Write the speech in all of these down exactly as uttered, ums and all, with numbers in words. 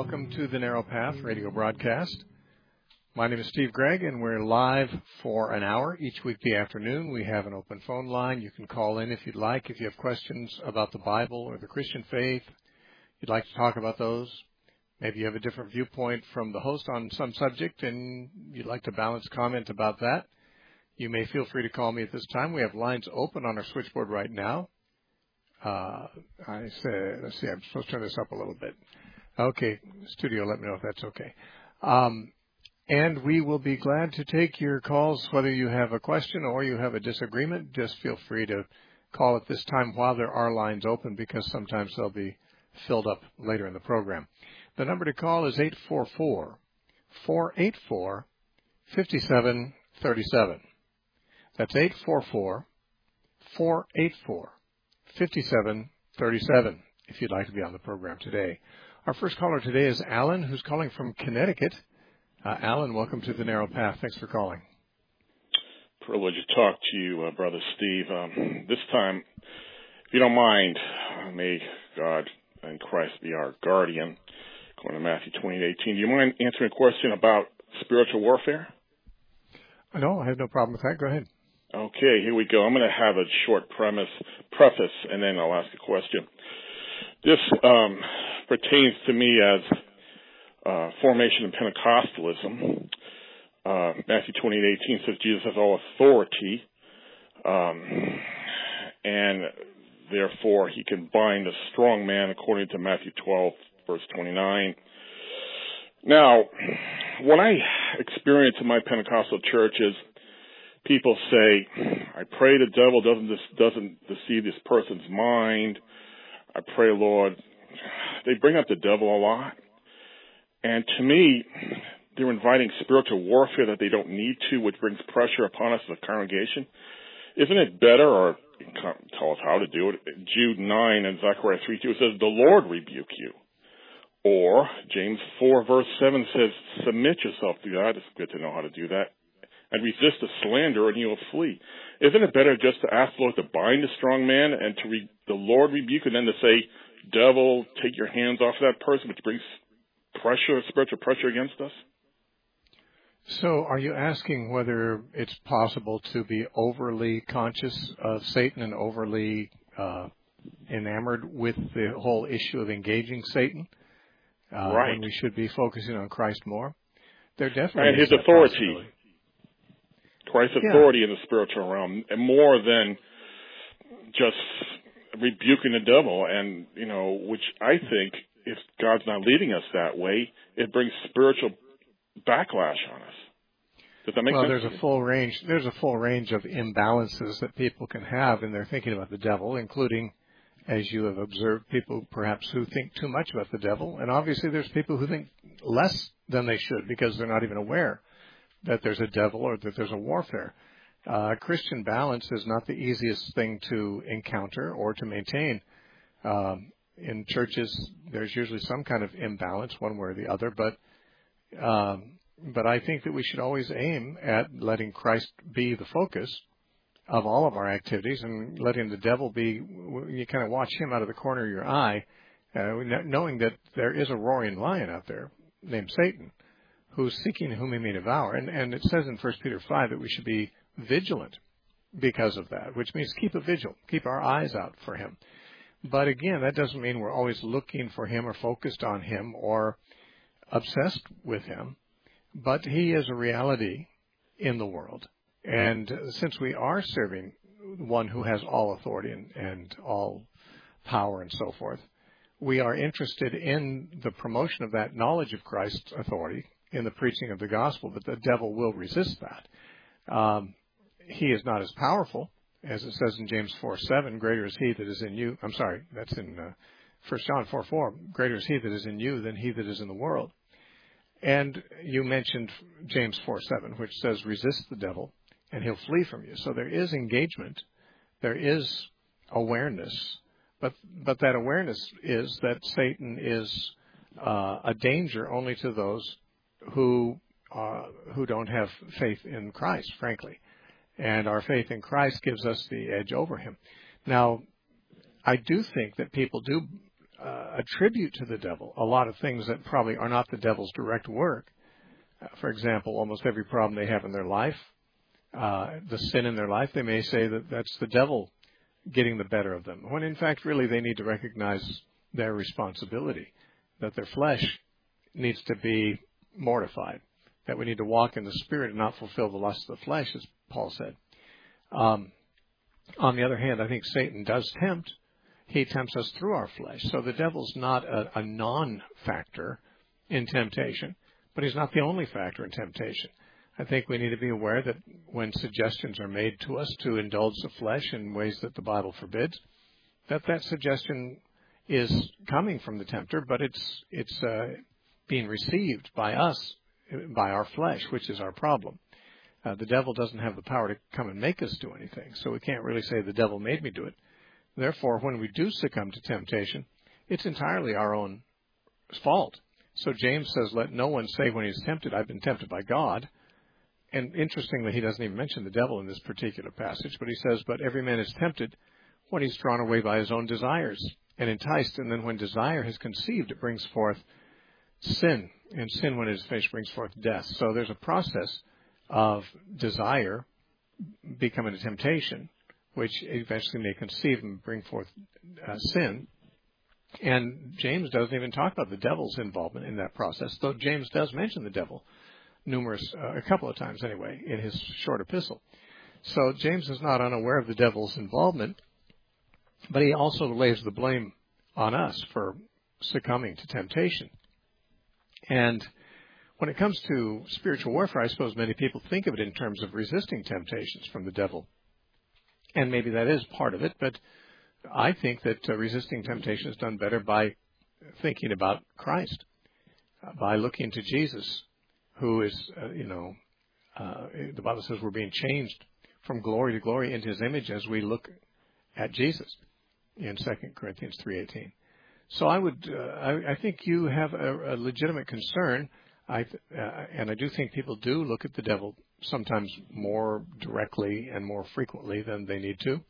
welcome to the Narrow Path radio broadcast. My name is Steve Gregg, and we're live for an hour each weekday afternoon. We have an open phone line. You can call in if you'd like. If you have questions about the Bible or the Christian faith, you'd like to talk about those. Maybe you have a different viewpoint from the host on some subject, and you'd like to balance comment about that. You may feel free to call me at this time. We have lines open on our switchboard right now. Uh, I said, let's see, I'm supposed to turn this up a little bit. Okay, studio, let me know if that's okay. Um, and we will be glad to take your calls, whether you have a question or you have a disagreement. Just feel free to call at this time while there are lines open, because sometimes they'll be filled up later in the program. The number to call is eight four four, four eight four, five seven three seven. That's eight four four, four eight four, five seven three seven if you'd like to be on the program today. Our first caller today is Alan, who's calling from Connecticut. Uh, Alan, welcome to the Narrow Path. Thanks for calling. Privilege to talk to you, uh, Brother Steve. Um, this time, if you don't mind, may God and Christ be our guardian, according to Matthew twenty eighteen. Do you mind answering a question about spiritual warfare? No, I have no problem with that. Go ahead. Okay, here we go. I'm going to have a short premise, preface, and then I'll ask a question. This um, pertains to me as uh, formation in Pentecostalism. Uh, Matthew twenty eighteen says Jesus has all authority, um, and therefore he can bind a strong man, according to Matthew twelve, verse twenty-nine. Now, what I experience in my Pentecostal church is people say, I pray the devil doesn't doesn't deceive this person's mind. I pray, Lord. They bring up the devil a lot. And to me, they're inviting spiritual warfare that they don't need to, which brings pressure upon us as a congregation. Isn't it better, or tell us how to do it, Jude nine and Zechariah three two, it says, the Lord rebuke you. Or James four, verse seven says, submit yourself to God. It's good to know how to do that. And resist the slander, and he will flee. Isn't it better just to ask the Lord to bind a strong man and to re- the Lord rebuke, and then to say, devil, take your hands off that person, which brings pressure, spiritual pressure against us? So are you asking whether it's possible to be overly conscious of Satan and overly uh, enamored with the whole issue of engaging Satan? Uh, right. When we should be focusing on Christ more? There definitely and is his that authority. Christ's yeah. authority in the spiritual realm, and more than just rebuking the devil. And, you know, which I think, if God's not leading us that way, it brings spiritual backlash on us. Does that make well, sense? Well, there's a full range. There's a full range of imbalances that people can have in their thinking about the devil, including, as you have observed, people perhaps who think too much about the devil, and obviously there's people who think less than they should because they're not even aware that there's a devil or that there's a warfare. Uh, Christian balance is not the easiest thing to encounter or to maintain. Um, in churches, there's usually some kind of imbalance, one way or the other, but um, but I think that we should always aim at letting Christ be the focus of all of our activities, and letting the devil be, you kind of watch him out of the corner of your eye, uh, knowing that there is a roaring lion out there named Satan, who's seeking whom he may devour. And, and it says in First Peter five that we should be vigilant because of that, which means keep a vigil, keep our eyes out for him. But again, that doesn't mean we're always looking for him or focused on him or obsessed with him. But he is a reality in the world. And since we are serving one who has all authority and, and all power and so forth, we are interested in the promotion of that knowledge of Christ's authority in the preaching of the gospel, but the devil will resist that. Um, he is not as powerful, as it says in James four seven, greater is he that is in you. I'm sorry, that's in uh, First John four four, greater is he that is in you than he that is in the world. And you mentioned James four seven, which says resist the devil and he'll flee from you. So there is engagement, there is awareness, but but that awareness is that Satan is uh, a danger only to those who uh, who don't have faith in Christ, frankly. And our faith in Christ gives us the edge over him. Now, I do think that people do uh, attribute to the devil a lot of things that probably are not the devil's direct work. Uh, for example, almost every problem they have in their life, uh, the sin in their life, they may say that that's the devil getting the better of them, when in fact really they need to recognize their responsibility, that their flesh needs to be mortified, that we need to walk in the Spirit and not fulfill the lust of the flesh, as Paul said. Um, on the other hand, I think Satan does tempt. He tempts us through our flesh. So the devil's not a, a non-factor in temptation, but he's not the only factor in temptation. I think we need to be aware that when suggestions are made to us to indulge the flesh in ways that the Bible forbids, that that suggestion is coming from the tempter, but it's it's uh, being received by us, by our flesh, which is our problem. Uh, the devil doesn't have the power to come and make us do anything, so we can't really say the devil made me do it. Therefore, when we do succumb to temptation, it's entirely our own fault. So James says, let no one say when he's tempted, I've been tempted by God. And interestingly, he doesn't even mention the devil in this particular passage, but he says, but every man is tempted when he's drawn away by his own desires and enticed. And then when desire has conceived, it brings forth sin. And sin, when it is finished, brings forth death. So there's a process of desire becoming a temptation, which eventually may conceive and bring forth uh, sin. And James doesn't even talk about the devil's involvement in that process, though James does mention the devil numerous, uh, a couple of times anyway, in his short epistle. So James is not unaware of the devil's involvement, but he also lays the blame on us for succumbing to temptation. And when it comes to spiritual warfare, I suppose many people think of it in terms of resisting temptations from the devil. And maybe that is part of it, but I think that uh, resisting temptation is done better by thinking about Christ, uh, by looking to Jesus, who is, uh, you know, uh, the Bible says we're being changed from glory to glory into his image as we look at Jesus in Second Corinthians three eighteen. So I would, uh, I, I think you have a, a legitimate concern, I, uh, and I do think people do look at the devil sometimes more directly and more frequently than they need to.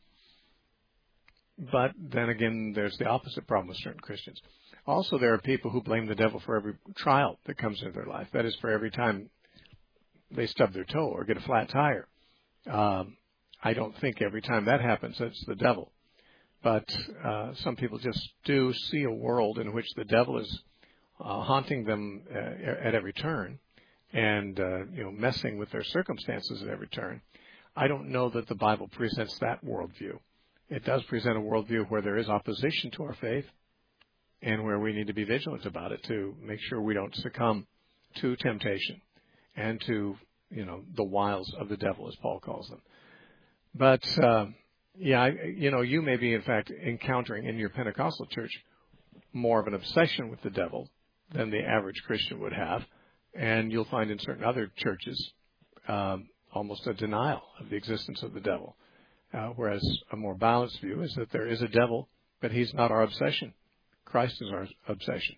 But then again, there's the opposite problem with certain Christians. Also, there are people who blame the devil for every trial that comes into their life. That is, for every time they stub their toe or get a flat tire. Um, I don't think every time that happens, it's the devil. But uh, some people just do see a world in which the devil is uh, haunting them uh, at every turn and, uh, you know, messing with their circumstances at every turn. I don't know that the Bible presents that worldview. It does present a worldview where there is opposition to our faith and where we need to be vigilant about it to make sure we don't succumb to temptation and to, you know, the wiles of the devil, as Paul calls them. But, uh, yeah, I, you know, you may be, in fact, encountering in your Pentecostal church more of an obsession with the devil than the average Christian would have. And you'll find in certain other churches um, almost a denial of the existence of the devil. Uh, whereas a more balanced view is that there is a devil, but he's not our obsession. Christ is our obsession.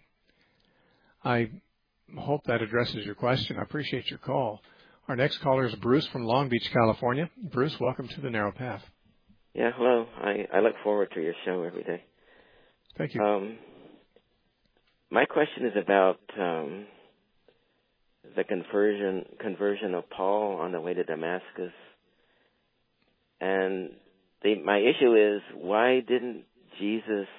I hope that addresses your question. I appreciate your call. Our next caller is Bruce from Long Beach, California. Bruce, welcome to the Narrow Path. Yeah, hello. I, I look forward to your show every day. Thank you. Um, my question is about um, the conversion conversion of Paul on the way to Damascus. And the, my issue is, why didn't Jesus,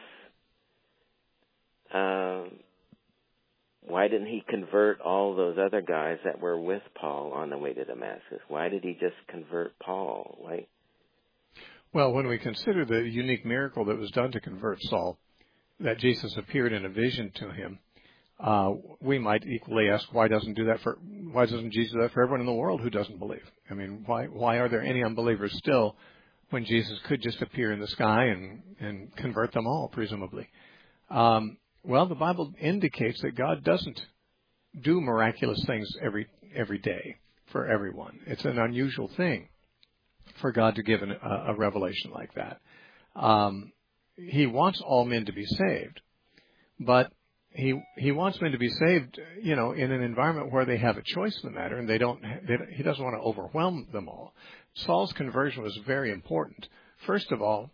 uh, why didn't he convert all those other guys that were with Paul on the way to Damascus? Why did he just convert Paul? Why? Well, when we consider the unique miracle that was done to convert Saul, that Jesus appeared in a vision to him, uh, we might equally ask, why doesn't do that for? Why doesn't Jesus do that for everyone in the world who doesn't believe? I mean, why why are there any unbelievers still when Jesus could just appear in the sky and, and convert them all, presumably? Um, well, the Bible indicates that God doesn't do miraculous things every every day for everyone. It's an unusual thing for God to give an, a, a revelation like that. Um, he wants all men to be saved, but He he wants men to be saved, you know, in an environment where they have a choice in the matter, and they don't. They, he doesn't want to overwhelm them all. Saul's conversion was very important. First of all,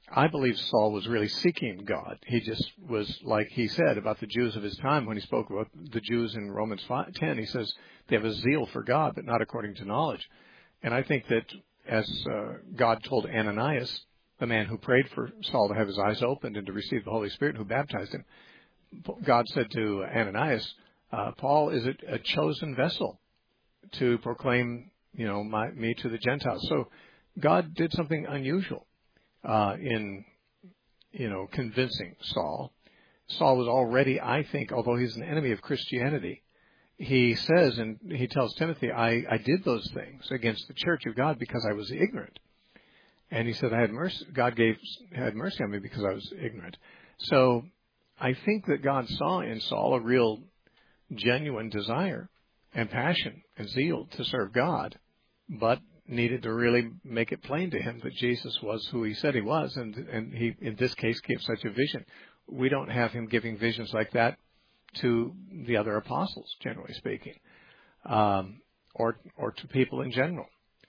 I believe Saul was really seeking God. He just was, like he said about the Jews of his time when he spoke about the Jews in Romans ten, he says they have a zeal for God, but not according to knowledge. And I think that as uh, God told Ananias, the man who prayed for Saul to have his eyes opened and to receive the Holy Spirit, who baptized him, God said to Ananias, uh, Paul is a, a chosen vessel to proclaim, you know, my, me to the Gentiles. So God did something unusual uh, in, you know, convincing Saul. Saul was already, I think, although he's an enemy of Christianity, he says, and he tells Timothy, I, I did those things against the church of God because I was ignorant. And he said, I had mercy, God gave, had mercy on me because I was ignorant. So I think that God saw in Saul a real genuine desire and passion and zeal to serve God, but needed to really make it plain to him that Jesus was who he said he was, and, and he, in this case, gave such a vision. We don't have him giving visions like that to the other apostles, generally speaking, um, or or to people in general.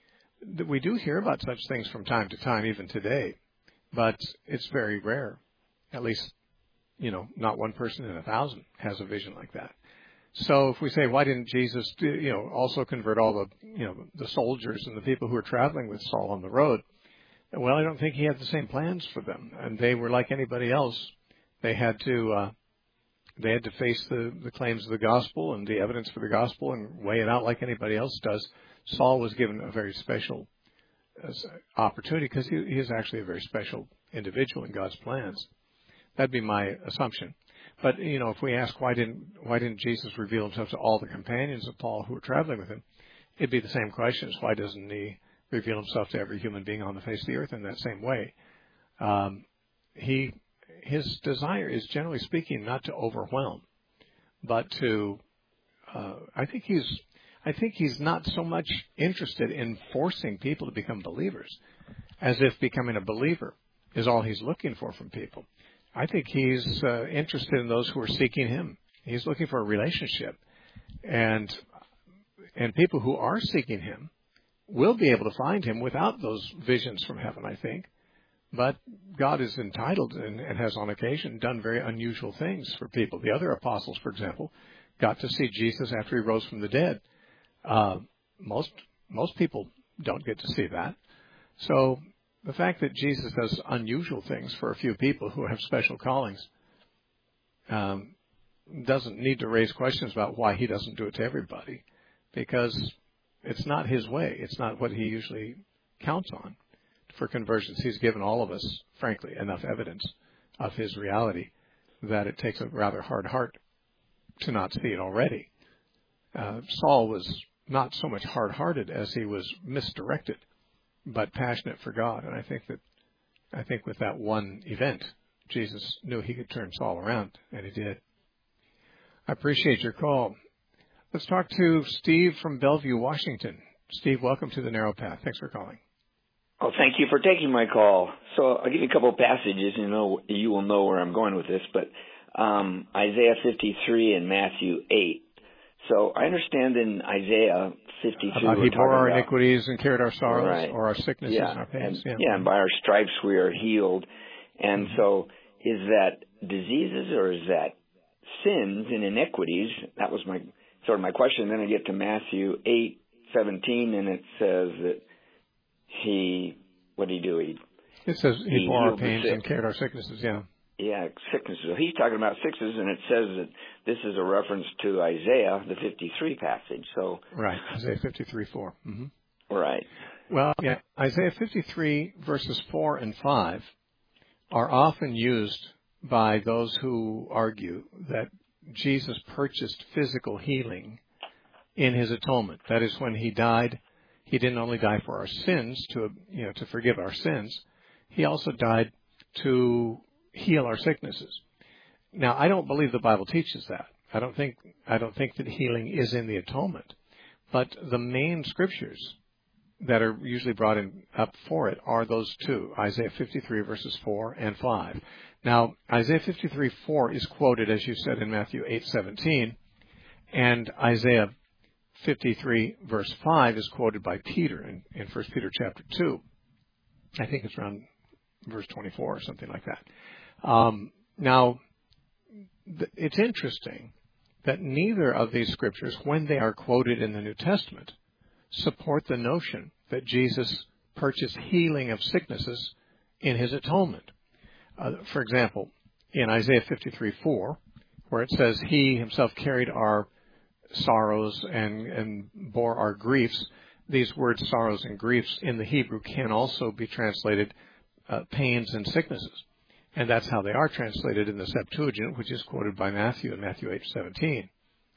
We do hear about such things from time to time, even today, but it's very rare. At least, you know, not one person in a thousand has a vision like that. So if we say, why didn't Jesus, you know, also convert all the, you know, the soldiers and the people who were traveling with Saul on the road? Well, I don't think he had the same plans for them, and they were like anybody else. They had to, uh, they had to face the, the claims of the gospel and the evidence for the gospel and weigh it out like anybody else does. Saul was given a very special uh, opportunity because he, he is actually a very special individual in God's plans. That'd be my assumption. But, you know, if we ask why didn't why didn't Jesus reveal himself to all the companions of Paul who were traveling with him, it'd be the same question as why doesn't he reveal himself to every human being on the face of the earth in that same way? Um, he his desire is, generally speaking, not to overwhelm, but to. Uh, I think he's I think he's not so much interested in forcing people to become believers, as if becoming a believer is all he's looking for from people. I think he's uh, interested in those who are seeking him. He's looking for a relationship. And and people who are seeking him will be able to find him without those visions from heaven, I think. But God is entitled and, and has on occasion done very unusual things for people. The other apostles, for example, got to see Jesus after he rose from the dead. Uh, most most people don't get to see that. So the fact that Jesus does unusual things for a few people who have special callings um, doesn't need to raise questions about why he doesn't do it to everybody, because it's not his way. It's not what he usually counts on for conversions. He's given all of us, frankly, enough evidence of his reality that it takes a rather hard heart to not see it already. Uh, Saul was not so much hard-hearted as he was misdirected, but passionate for God. And I think that, I think with that one event, Jesus knew he could turn Saul around, and he did. I appreciate your call. Let's talk to Steve from Bellevue, Washington. Steve, welcome to the Narrow Path. Thanks for calling. Oh, thank you for taking my call. So I'll give you a couple of passages, and you know you will know where I'm going with this. But um, Isaiah fifty-three and Matthew eight. So I understand in Isaiah fifty-two, about he bore our about, iniquities and carried our sorrows, right, or our sicknesses yeah, and our pains. And, yeah. yeah, and by our stripes we are healed. And mm-hmm. so is that diseases or is that sins and iniquities? That was my sort of my question. Then I get to Matthew eight seventeen, and it says that he, what did he do? He, it says he, he bore our pains and carried our sicknesses, yeah. Yeah, sicknesses. So he's talking about sicknesses, and it says that this is a reference to Isaiah, the fifty-three passage. So right, Isaiah fifty-three four. Mm-hmm. Right. Well, yeah, Isaiah fifty-three verses four and five are often used by those who argue that Jesus purchased physical healing in his atonement. That is, when he died, he didn't only die for our sins, to you know, to forgive our sins. He also died to heal our sicknesses. Now, I don't believe the Bible teaches that. I don't think I don't think that healing is in the atonement. But the main scriptures that are usually brought in up for it are those two, Isaiah fifty-three verses four and five. Now, Isaiah fifty-three four is quoted, as you said, in Matthew eight seventeen, and Isaiah fifty-three verse five is quoted by Peter in, in First Peter chapter two. I think it's around verse twenty-four or something like that. Um, now, th- it's interesting that neither of these scriptures, when they are quoted in the New Testament, support the notion that Jesus purchased healing of sicknesses in his atonement. Uh, for example, in Isaiah fifty-three four, where it says, he himself carried our sorrows and, and bore our griefs, these words sorrows and griefs in the Hebrew can also be translated uh, pains and sicknesses. And that's how they are translated in the Septuagint, which is quoted by Matthew in Matthew eight seventeen.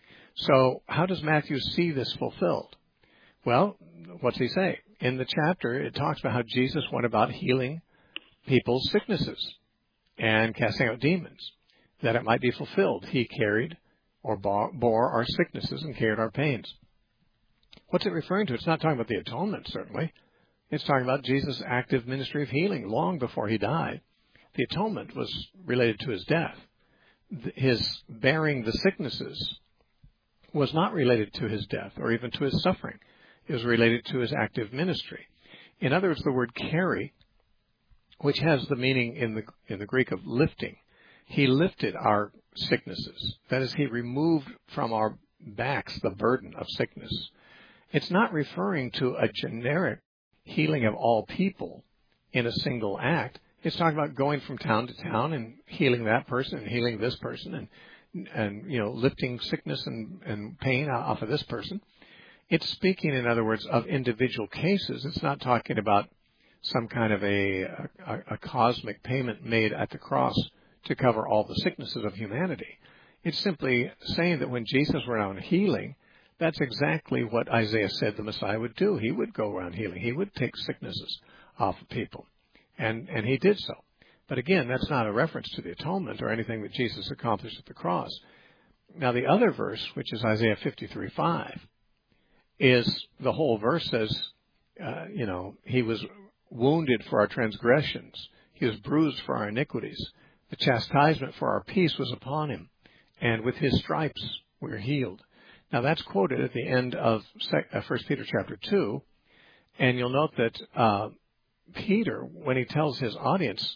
So how does Matthew see this fulfilled? Well, what's he say? In the chapter, it talks about how Jesus went about healing people's sicknesses and casting out demons, that it might be fulfilled. He carried or bore our sicknesses and carried our pains. What's it referring to? It's not talking about the atonement, certainly. It's talking about Jesus' active ministry of healing long before he died. The atonement was related to his death. His bearing the sicknesses was not related to his death or even to his suffering. It was related to his active ministry. In other words, the word carry, which has the meaning in the in the Greek of lifting, he lifted our sicknesses. That is, he removed from our backs the burden of sickness. It's not referring to a generic healing of all people in a single act. It's talking about going from town to town and healing that person and healing this person and, and you know, lifting sickness and, and pain off of this person. It's speaking, in other words, of individual cases. It's not talking about some kind of a, a, a cosmic payment made at the cross to cover all the sicknesses of humanity. It's simply saying that when Jesus went around healing, that's exactly what Isaiah said the Messiah would do. He would go around healing. He would take sicknesses off of people. And, and he did so. But again, that's not a reference to the atonement or anything that Jesus accomplished at the cross. Now, the other verse, which is Isaiah fifty-three five, is the whole verse says, uh, you know, he was wounded for our transgressions. He was bruised for our iniquities. The chastisement for our peace was upon him. And with his stripes we are healed. Now, that's quoted at the end of First Peter chapter two. And you'll note that uh, Peter, when he tells his audience,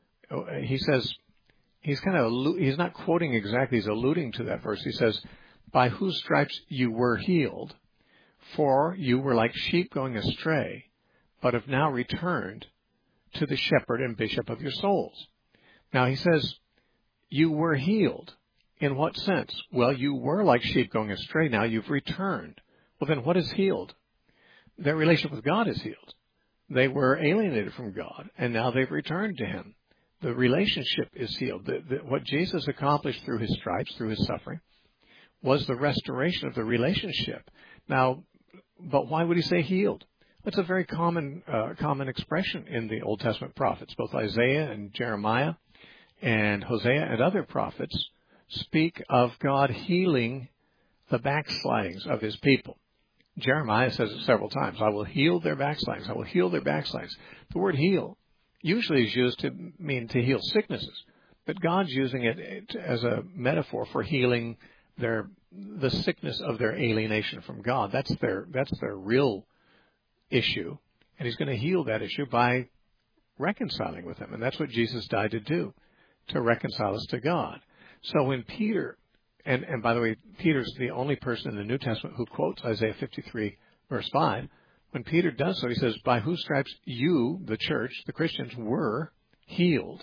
he says, he's kind of, he's not quoting exactly, he's alluding to that verse. He says, by whose stripes you were healed, for you were like sheep going astray, but have now returned to the shepherd and bishop of your souls. Now he says, you were healed. In what sense? Well, you were like sheep going astray. Now you've returned. Well, then what is healed? Their relationship with God is healed. They were alienated from God, and now they've returned to him. The relationship is healed. The, the, what Jesus accomplished through his stripes, through his suffering, was the restoration of the relationship. Now, but why would he say healed? That's a very common uh, common expression in the Old Testament prophets. Both Isaiah and Jeremiah and Hosea and other prophets speak of God healing the backslidings of his people. Jeremiah says it several times. I will heal their backslidings. I will heal their backslidings. The word heal usually is used to mean to heal sicknesses, but God's using it as a metaphor for healing their the sickness of their alienation from God. That's their that's their real issue, and he's going to heal that issue by reconciling with him, and that's what Jesus died to do, to reconcile us to God. So when Peter, and, and by the way, Peter's the only person in the New Testament who quotes Isaiah fifty-three, verse five. When Peter does so, he says, by whose stripes you, the church, the Christians, were healed.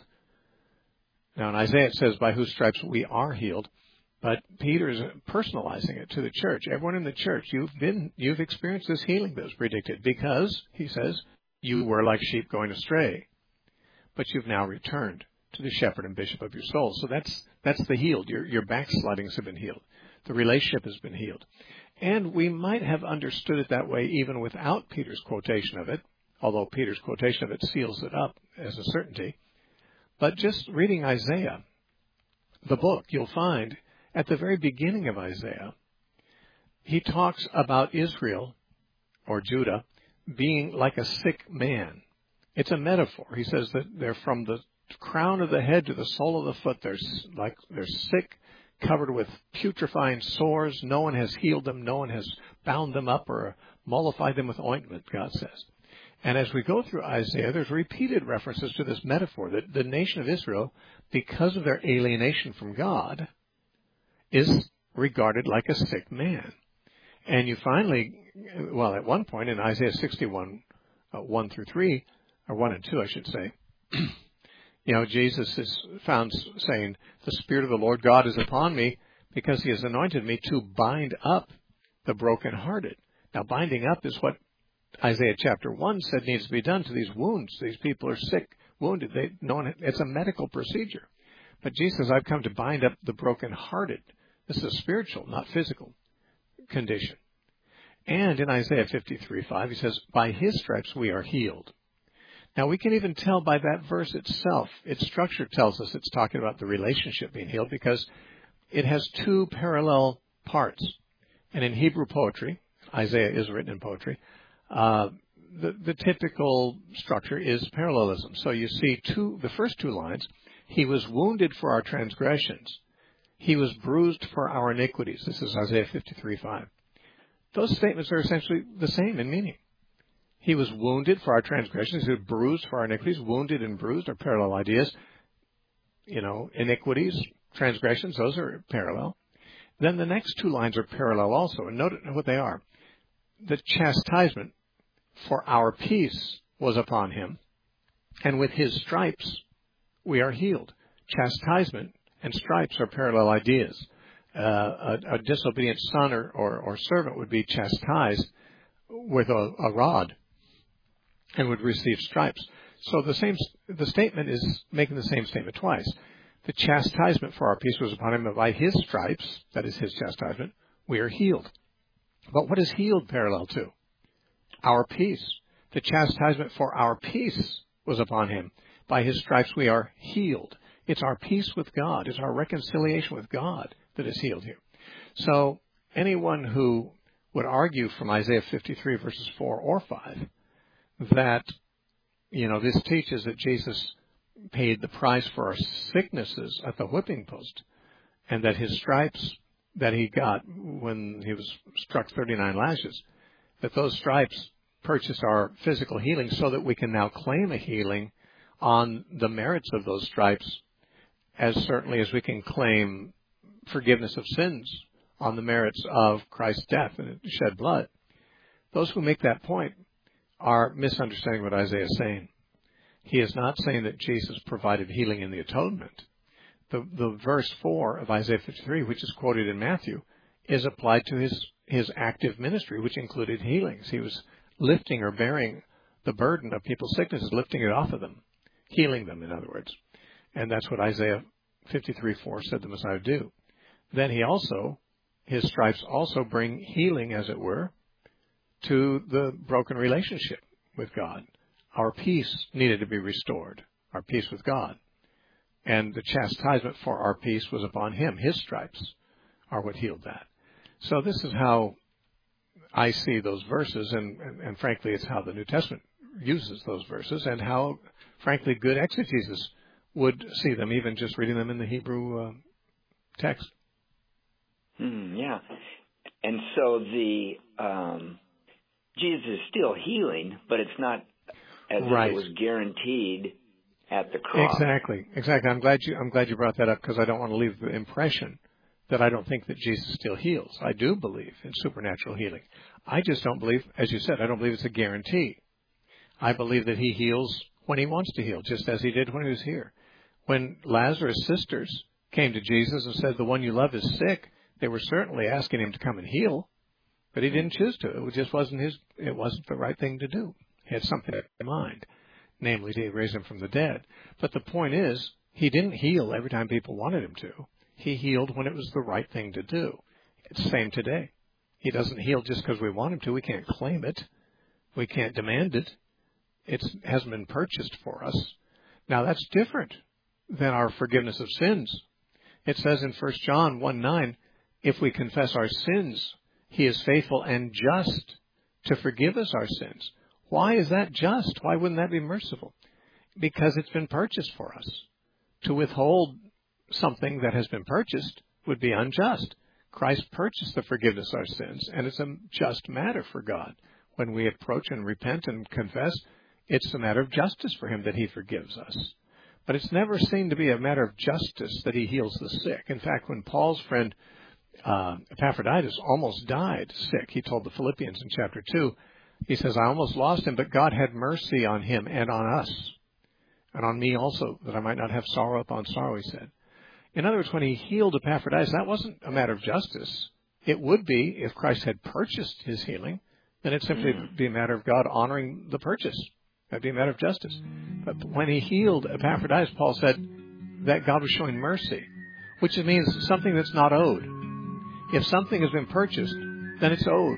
Now in Isaiah it says, by whose stripes we are healed. But Peter is personalizing it to the church. Everyone in the church, you've been, you've experienced this healing that was predicted because, he says, you were like sheep going astray, but you've now returned to the shepherd and bishop of your soul. So that's that's the healed. Your your backslidings have been healed. The relationship has been healed. And we might have understood it that way even without Peter's quotation of it, although Peter's quotation of it seals it up as a certainty. But just reading Isaiah, the book, you'll find at the very beginning of Isaiah, he talks about Israel, or Judah, being like a sick man. It's a metaphor. He says that they're from the crown of the head to the sole of the foot. They're like they're sick, covered with putrefying sores. No one has healed them. No one has bound them up or mollified them with ointment, God says. And as we go through Isaiah, there's repeated references to this metaphor that the nation of Israel, because of their alienation from God, is regarded like a sick man. And you finally, well, at one point in Isaiah sixty-one, uh, one through three, or one and two, I should say, you know, Jesus is found saying, the Spirit of the Lord God is upon me because he has anointed me to bind up the brokenhearted. Now, binding up is what Isaiah chapter one said needs to be done to these wounds. These people are sick, wounded. They, no one, it's a medical procedure. But Jesus says, I've come to bind up the brokenhearted. This is a spiritual, not physical condition. And in Isaiah fifty-three five, he says, by his stripes we are healed. Now, we can even tell by that verse itself, its structure tells us it's talking about the relationship being healed because it has two parallel parts. And in Hebrew poetry, Isaiah is written in poetry, uh, the, the typical structure is parallelism. So you see two, the first two lines, he was wounded for our transgressions. He was bruised for our iniquities. This is Isaiah fifty-three five. Those statements are essentially the same in meaning. He was wounded for our transgressions. He was bruised for our iniquities. Wounded and bruised are parallel ideas. You know, iniquities, transgressions, those are parallel. Then the next two lines are parallel also. And note what they are. The chastisement for our peace was upon him, and with his stripes we are healed. Chastisement and stripes are parallel ideas. Uh, a, a disobedient son or, or, or servant would be chastised with a, a rod and would receive stripes. So the same, the statement is making the same statement twice. The chastisement for our peace was upon him, and by his stripes, that is his chastisement, we are healed. But what is healed parallel to? Our peace. The chastisement for our peace was upon him. By his stripes we are healed. It's our peace with God. It's our reconciliation with God that is healed here. So anyone who would argue from Isaiah fifty-three verses four or five that, you know, this teaches that Jesus paid the price for our sicknesses at the whipping post, and that his stripes that he got when he was struck thirty-nine lashes, that those stripes purchased our physical healing so that we can now claim a healing on the merits of those stripes, as certainly as we can claim forgiveness of sins on the merits of Christ's death and shed blood. Those who make that point are misunderstanding what Isaiah is saying. He is not saying that Jesus provided healing in the atonement. The, the verse four of Isaiah fifty-three, which is quoted in Matthew, is applied to his, his active ministry, which included healings. He was lifting or bearing the burden of people's sicknesses, lifting it off of them, healing them, in other words. And that's what Isaiah fifty-three four said the Messiah would do. Then he also, his stripes also bring healing, as it were, to the broken relationship with God. Our peace needed to be restored, our peace with God. And the chastisement for our peace was upon him. His stripes are what healed that. So this is how I see those verses, and, and, and frankly, it's how the New Testament uses those verses, and how, frankly, good exegesis would see them, even just reading them in the Hebrew uh, text. Hmm, yeah. And so the um, Jesus is still healing, but it's not as right. if it was guaranteed at the cross. Exactly, exactly. I'm glad you I'm glad you brought that up, because I don't want to leave the impression that I don't think that Jesus still heals. I do believe in supernatural healing. I just don't believe, as you said, I don't believe it's a guarantee. I believe that he heals when he wants to heal, just as he did when he was here. When Lazarus' sisters came to Jesus and said, the one you love is sick, they were certainly asking him to come and heal, but he didn't choose to. It just wasn't his, it wasn't the right thing to do. He had something in mind, namely to raise him from the dead. But the point is, he didn't heal every time people wanted him to. He healed when it was the right thing to do. It's the same today. He doesn't heal just because we want him to. We can't claim it. We can't demand it. It hasn't been purchased for us. Now, that's different than our forgiveness of sins. It says in First John one nine, if we confess our sins, he is faithful and just to forgive us our sins. Why is that just? Why wouldn't that be merciful? Because it's been purchased for us. To withhold something that has been purchased would be unjust. Christ purchased the forgiveness of our sins, and it's a just matter for God. When we approach and repent and confess, It's a matter of justice for him that he forgives us. But it's never seen to be a matter of justice that he heals the sick. In fact, when Paul's friend uh, Epaphroditus almost died sick, he told the Philippians in chapter two, he says, I almost lost him, but God had mercy on him and on us, and on me also, that I might not have sorrow upon sorrow, he said. In other words, when he healed Epaphroditus, that wasn't a matter of justice. It would be if Christ had purchased his healing, then it'd simply mm. be a matter of God honoring the purchase. That'd be a matter of justice. But when he healed Epaphroditus, Paul said that God was showing mercy, which means something that's not owed. If something has been purchased, then it's owed.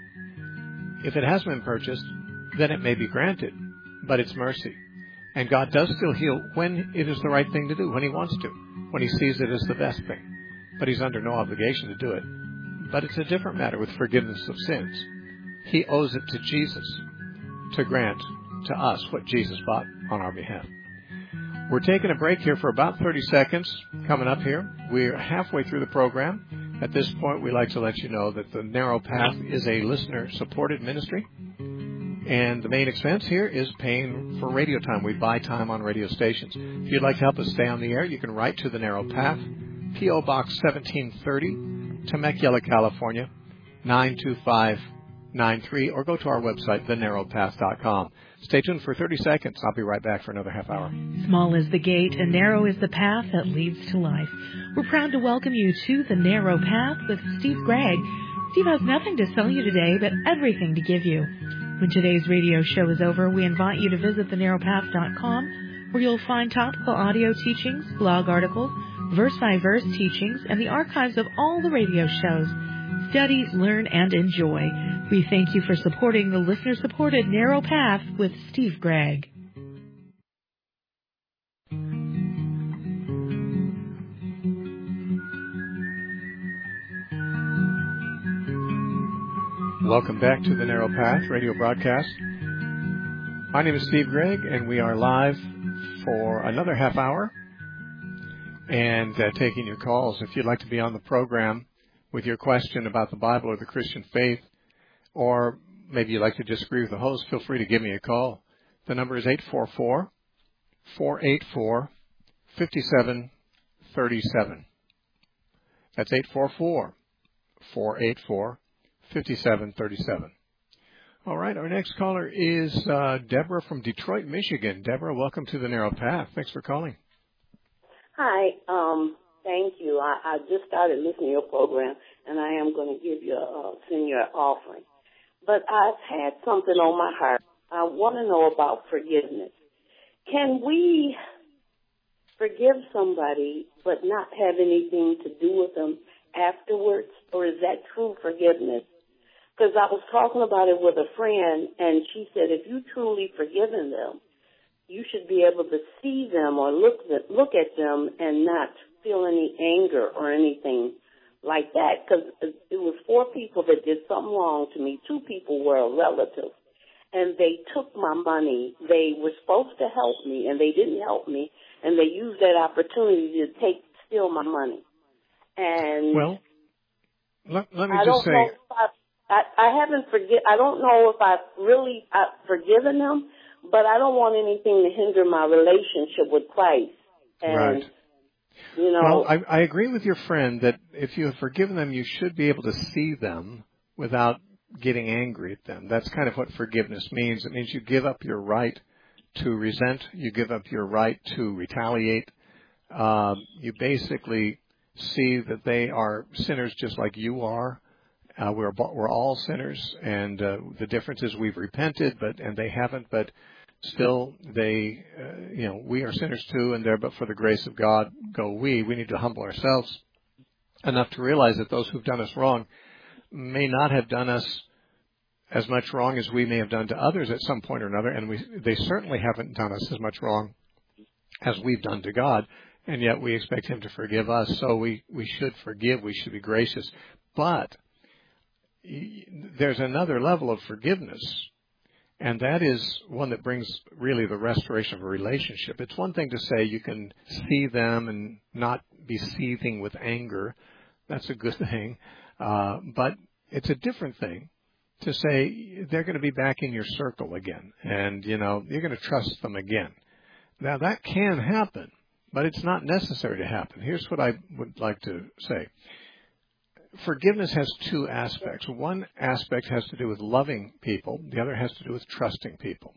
If it has been purchased, then it may be granted, but it's mercy. And God does still heal when it is the right thing to do, when he wants to, when he sees it as the best thing. But he's under no obligation to do it. But it's a different matter with forgiveness of sins. He owes it to Jesus to grant to us what Jesus bought on our behalf. We're taking a break here for about thirty seconds coming up here. We're halfway through the program. At this point, we'd like to let you know that the Narrow Path is a listener-supported ministry. And the main expense here is paying for radio time. We buy time on radio stations. If you'd like to help us stay on the air, you can write to the Narrow Path, P O Box seventeen thirty, Temecula, California, nine two five nine three, or go to our website, the narrow path dot com. Stay tuned for thirty seconds. I'll be right back for another half hour. Small is the gate and narrow is the path that leads to life. We're proud to welcome you to The Narrow Path with Steve Gregg. Steve has nothing to sell you today, but everything to give you. When today's radio show is over, we invite you to visit the narrow path dot com, where you'll find topical audio teachings, blog articles, verse-by-verse teachings, and the archives of all the radio shows. Study, learn, and enjoy. We thank you for supporting the listener-supported Narrow Path with Steve Gregg. Welcome back to the Narrow Path radio broadcast. My name is Steve Gregg, and we are live for another half hour and uh, taking your calls. If you'd like to be on the program with your question about the Bible or the Christian faith, or maybe you'd like to disagree with the host, feel free to give me a call. The number is eight four four, four eight four, five seven three seven. That's eight four four, four eight four, five seven three seven. All right, our next caller is uh, Deborah from Detroit, Michigan. Deborah, welcome to the Narrow Path. Thanks for calling. Hi, um, thank you. I, I just started listening to your program, and I am going to give you, a, uh, send you an offering. But I've had something on my heart. I want to know about forgiveness. Can we forgive somebody but not have anything to do with them afterwards, or is that true forgiveness? Because I was talking about it with a friend, and she said if you truly forgiven them, you should be able to see them or look at, look at them and not feel any anger or anything like that. Because it was four people that did something wrong to me. Two people were a relative, and they took my money. They were supposed to help me, and they didn't help me, and they used that opportunity to take steal my money. And well, let, let me I just don't say, know if I, I, I haven't forget. I don't know if I've really I've forgiven them, but I don't want anything to hinder my relationship with Christ. And, right. You know, well, I, I agree with your friend that if you have forgiven them, you should be able to see them without getting angry at them. That's kind of what forgiveness means. It means you give up your right to resent. You give up your right to retaliate. Um, you basically see that they are sinners just like you are. Uh, we're we're all sinners, and uh, the difference is we've repented, but and they haven't. But still, they, uh, you know, we are sinners too, and there, but for the grace of God, go we. We need to humble ourselves enough to realize that those who've done us wrong may not have done us as much wrong as we may have done to others at some point or another, and we they certainly haven't done us as much wrong as we've done to God. And yet we expect him to forgive us, so we, we should forgive, we should be gracious. But there's another level of forgiveness, and that is one that brings really the restoration of a relationship. It's one thing to say you can see them and not be seething with anger. That's a good thing. Uh, but it's a different thing to say they're going to be back in your circle again, and, you know, you're going to trust them again. Now, that can happen, but it's not necessary to happen. Here's what I would like to say. Forgiveness has two aspects. One aspect has to do with loving people. The other has to do with trusting people.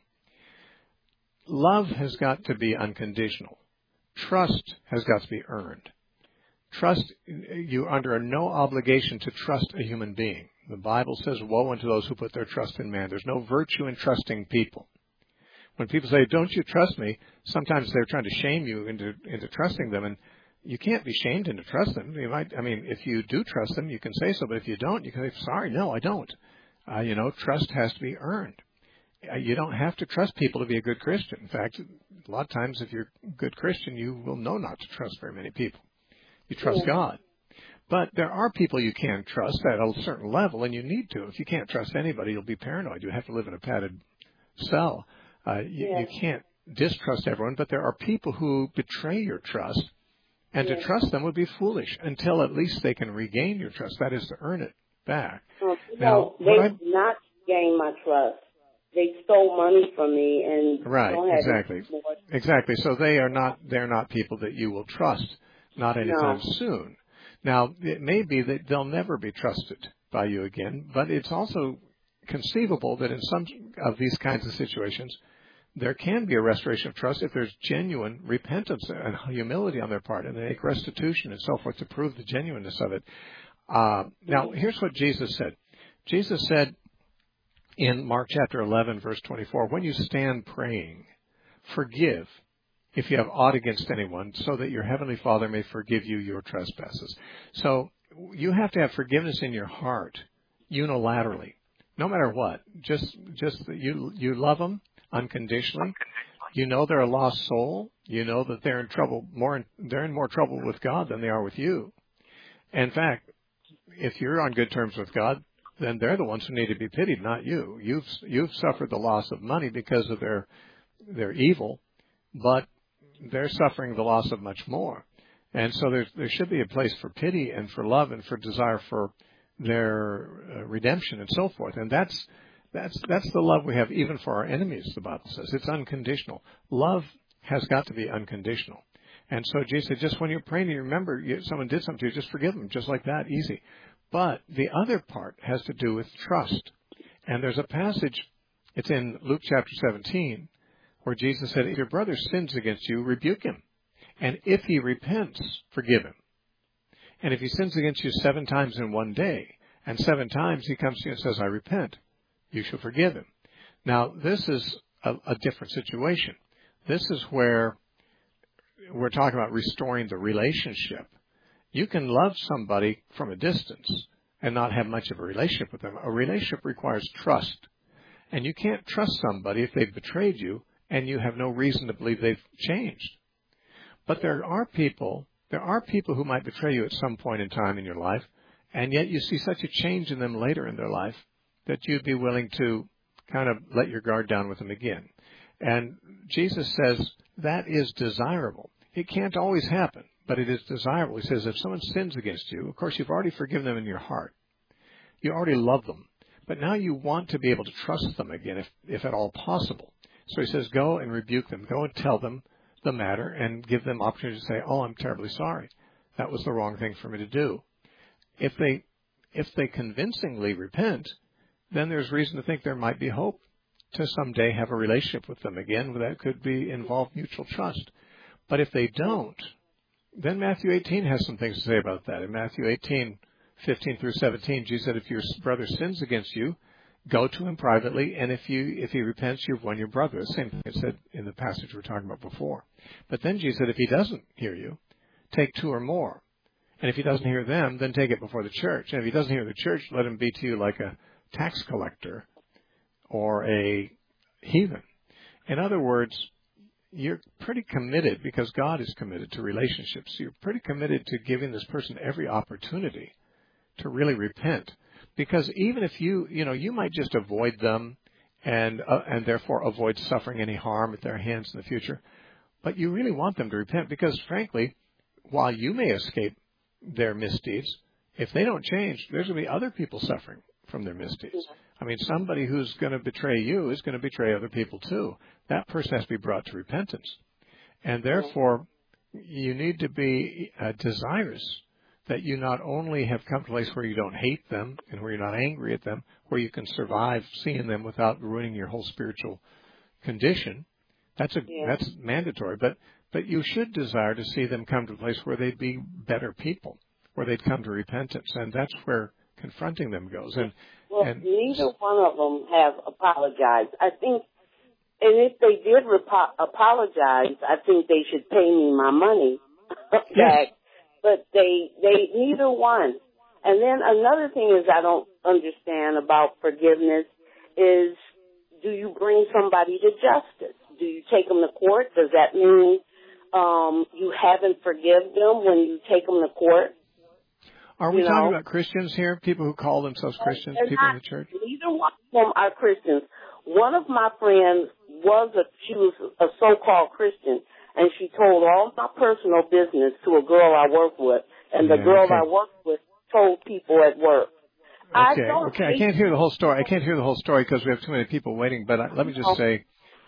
Love has got to be unconditional. Trust has got to be earned. Trust, you're under no obligation to trust a human being. The Bible says, woe unto those who put their trust in man. There's no virtue in trusting people. When people say, don't you trust me, sometimes they're trying to shame you into into trusting them, and you can't be shamed into trust them. You might, I mean, if you do trust them, you can say so, but if you don't, you can say, sorry, no, I don't. Uh, you know, trust has to be earned. Uh, you don't have to trust people to be a good Christian. In fact, a lot of times if you're a good Christian, you will know not to trust very many people. You trust Yeah. God. But there are people you can trust at a certain level, and you need to. If you can't trust anybody, you'll be paranoid. You have to live in a padded cell. Uh, you, Yeah. you can't distrust everyone, but there are people who betray your trust, and Yeah. to trust them would be foolish until at least they can regain your trust. That is to earn it back. Um, Now, no, they what I- did not gain my trust. They stole money from me and Right, don't have exactly. any more. Exactly. So they are not, they're not people that you will trust, not anytime No. soon. Now, it may be that they'll never be trusted by you again, but it's also conceivable that in some of these kinds of situations, there can be a restoration of trust if there's genuine repentance and humility on their part, and they make restitution and so forth to prove the genuineness of it. Uh, now, here's what Jesus said. Jesus said in Mark chapter eleven, verse twenty-four, when you stand praying, forgive if you have aught against anyone, so that your heavenly Father may forgive you your trespasses. So you have to have forgiveness in your heart unilaterally, no matter what. Just, just that you you love them unconditionally. You know they're a lost soul. You know that they're in trouble more. In, they're in more trouble with God than they are with you. In fact, if you're on good terms with God, then they're the ones who need to be pitied, not you. You've you've suffered the loss of money because of their their evil, but they're suffering the loss of much more. And so there there should be a place for pity and for love and for desire for their uh, redemption and so forth. And that's that's that's the love we have even for our enemies, the Bible says. It's unconditional. Love has got to be unconditional. And so Jesus said, just when you're praying, you remember you, someone did something to you, just forgive them, just like that, easy. But the other part has to do with trust. And there's a passage, it's in Luke chapter seventeen, where Jesus said, if your brother sins against you, rebuke him. And if he repents, forgive him. And if he sins against you seven times in one day, and seven times he comes to you and says, I repent, you shall forgive him. Now, this is a, a different situation. This is where we're talking about restoring the relationship. You can love somebody from a distance and not have much of a relationship with them. A relationship requires trust. And you can't trust somebody if they've betrayed you and you have no reason to believe they've changed. But there are people, there are people who might betray you at some point in time in your life, and yet you see such a change in them later in their life that you'd be willing to kind of let your guard down with them again. And Jesus says that is desirable. It can't always happen, but it is desirable. He says if someone sins against you, of course you've already forgiven them in your heart. You already love them. But now you want to be able to trust them again, if, if at all possible. So he says, go and rebuke them. Go and tell them the matter and give them opportunity to say, oh, I'm terribly sorry. That was the wrong thing for me to do. If they, if they convincingly repent, then there's reason to think there might be hope to someday have a relationship with them again that could be involve mutual trust. But if they don't, then Matthew eighteen has some things to say about that. In Matthew eighteen, fifteen through seventeen, Jesus said, if your brother sins against you, go to him privately, and if you if he repents, you've won your brother. The same thing it said in the passage we were talking about before. But then Jesus said, if he doesn't hear you, take two or more. And if he doesn't hear them, then take it before the church. And if he doesn't hear the church, let him be to you like a tax collector or a heathen. In other words, you're pretty committed, because God is committed to relationships. You're pretty committed to giving this person every opportunity to really repent. Because even if you, you know, you might just avoid them and uh, and therefore avoid suffering any harm at their hands in the future. But you really want them to repent, because frankly, while you may escape their misdeeds, if they don't change, there's going to be other people suffering from their misdeeds. I mean, somebody who's going to betray you is going to betray other people too. That person has to be brought to repentance. And therefore, you need to be uh, desirous that you not only have come to a place where you don't hate them and where you're not angry at them, where you can survive seeing them without ruining your whole spiritual condition. That's a Yeah. that's mandatory. But but you should desire to see them come to a place where they'd be better people, where they'd come to repentance, and that's where confronting them goes. And well, and neither one of them have apologized. I think, and if they did repo- apologize, I think they should pay me my money back. Yes. But they, they, neither one. And then another thing is I don't understand about forgiveness is, do you bring somebody to justice? Do you take them to court? Does that mean um, you haven't forgiven them when you take them to court? Are we You talking know? about Christians here? People who call themselves Christians? They're People not, in the church? Neither one of them are Christians. One of my friends was a, she was a so-called Christian, and she told all my personal business to a girl I work with, and the Yeah, girl okay. I worked with told people at work. I Okay, don't okay. I can't hear the whole story. I can't hear the whole story because we have too many people waiting. But I, let me just say,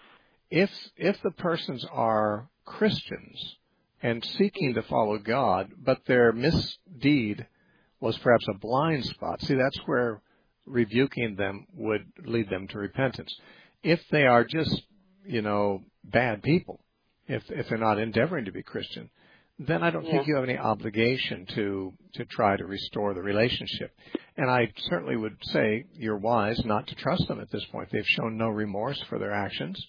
if if the persons are Christians and seeking to follow God, but their misdeed was perhaps a blind spot, see, that's where rebuking them would lead them to repentance. If they are just, you know, bad people, if if they're not endeavoring to be Christian, then I don't Yeah. think you have any obligation to to try to restore the relationship. And I certainly would say you're wise not to trust them at this point. They've shown no remorse for their actions.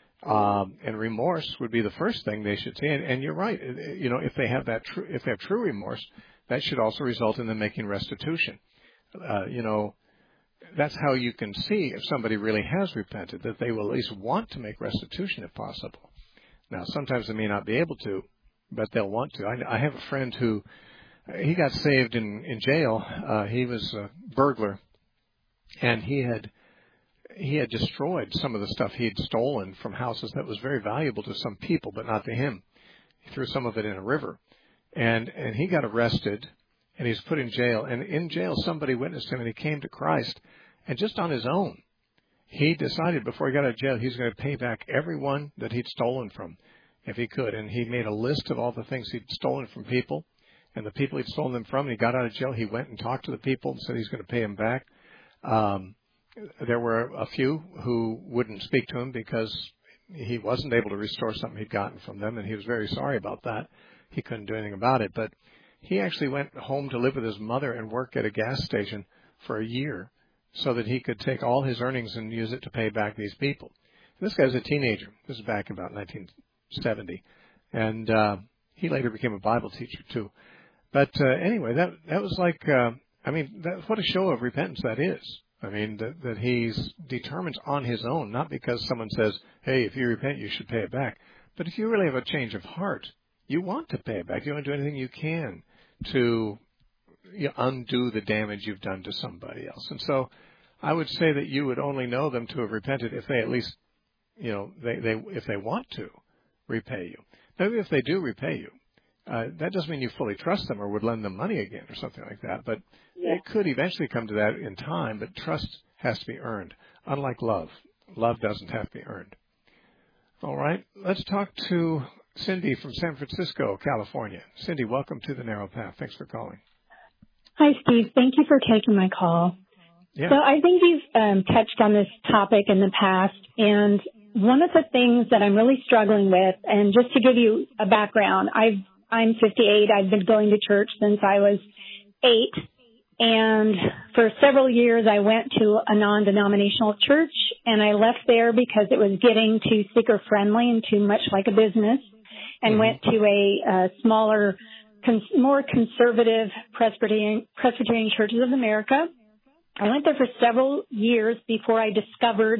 Um, and remorse would be the first thing they should see. And, and you're right. You know, if they have that, tr- if they have true remorse, that should also result in them making restitution. Uh, you know, that's how you can see if somebody really has repented, that they will at least want to make restitution if possible. Now, sometimes they may not be able to, but they'll want to. I, I have a friend who, he got saved in, in jail. Uh, he was a burglar, and he had he had destroyed some of the stuff he had stolen from houses that was very valuable to some people, but not to him. He threw some of it in a river, and and he got arrested, and he was put in jail. And in jail, somebody witnessed him, and he came to Christ, and just on his own, he decided before he got out of jail, he was going to pay back everyone that he'd stolen from, if he could. And he made a list of all the things he'd stolen from people, and the people he'd stolen them from. And he got out of jail. He went and talked to the people and said he's going to pay them back. Um, there were a few who wouldn't speak to him because he wasn't able to restore something he'd gotten from them, and he was very sorry about that. He couldn't do anything about it. But he actually went home to live with his mother and work at a gas station for a year so that he could take all his earnings and use it to pay back these people. And this guy was a teenager. This is back in about nineteen seventy. And uh, he later became a Bible teacher, too. But uh, anyway, that that was like, uh, I mean, that, what a show of repentance that is. I mean, that, that he's determined on his own, not because someone says, hey, if you repent, you should pay it back. But if you really have a change of heart, you want to pay it back. You want to do anything you can to you know, undo the damage you've done to somebody else. And so I would say that you would only know them to have repented if they at least, you know, they, they if they want to repay you. Maybe if they do repay you, uh, that doesn't mean you fully trust them or would lend them money again or something like that. But Yeah. it could eventually come to that in time, but trust has to be earned. Unlike love. Love doesn't have to be earned. All right. Let's talk to Cindy from San Francisco, California. Cindy, welcome to the Narrow Path. Thanks for calling. Hi, Steve. Thank you for taking my call. Yeah. So I think you've um, touched on this topic in the past, and one of the things that I'm really struggling with, and just to give you a background, I've, I'm fifty-eight. I've been going to church since I was eight, and for several years I went to a non-denominational church, and I left there because it was getting too seeker-friendly and too much like a business, and mm-hmm. went to a, a smaller, cons- more conservative Presbyterian, Presbyterian Churches of America. I went there for several years before I discovered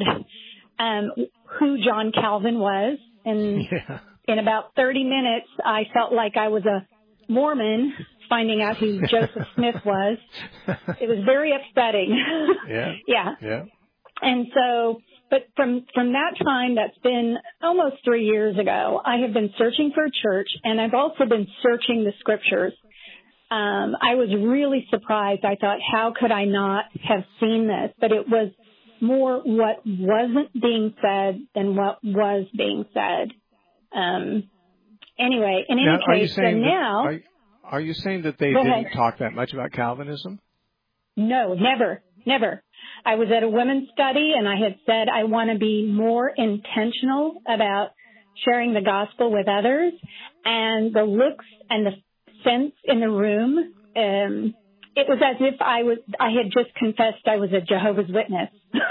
um, who John Calvin was. And yeah. in about thirty minutes, I felt like I was a Mormon finding out who Joseph Smith was. It was very upsetting. Yeah. yeah. Yeah. And so, but from, from that time, that's been almost three years ago, I have been searching for a church, and I've also been searching the scriptures. Um, I was really surprised. I thought, how could I not have seen this? But it was more what wasn't being said than what was being said. Um, anyway, in any now, are case, you saying so that, now... Are, are you saying that they Go didn't ahead. talk that much about Calvinism? No, never, never. I was at a women's study, and I had said I want to be more intentional about sharing the gospel with others, and the looks and the sense in the room, um, it was as if I was, I had just confessed I was a Jehovah's Witness.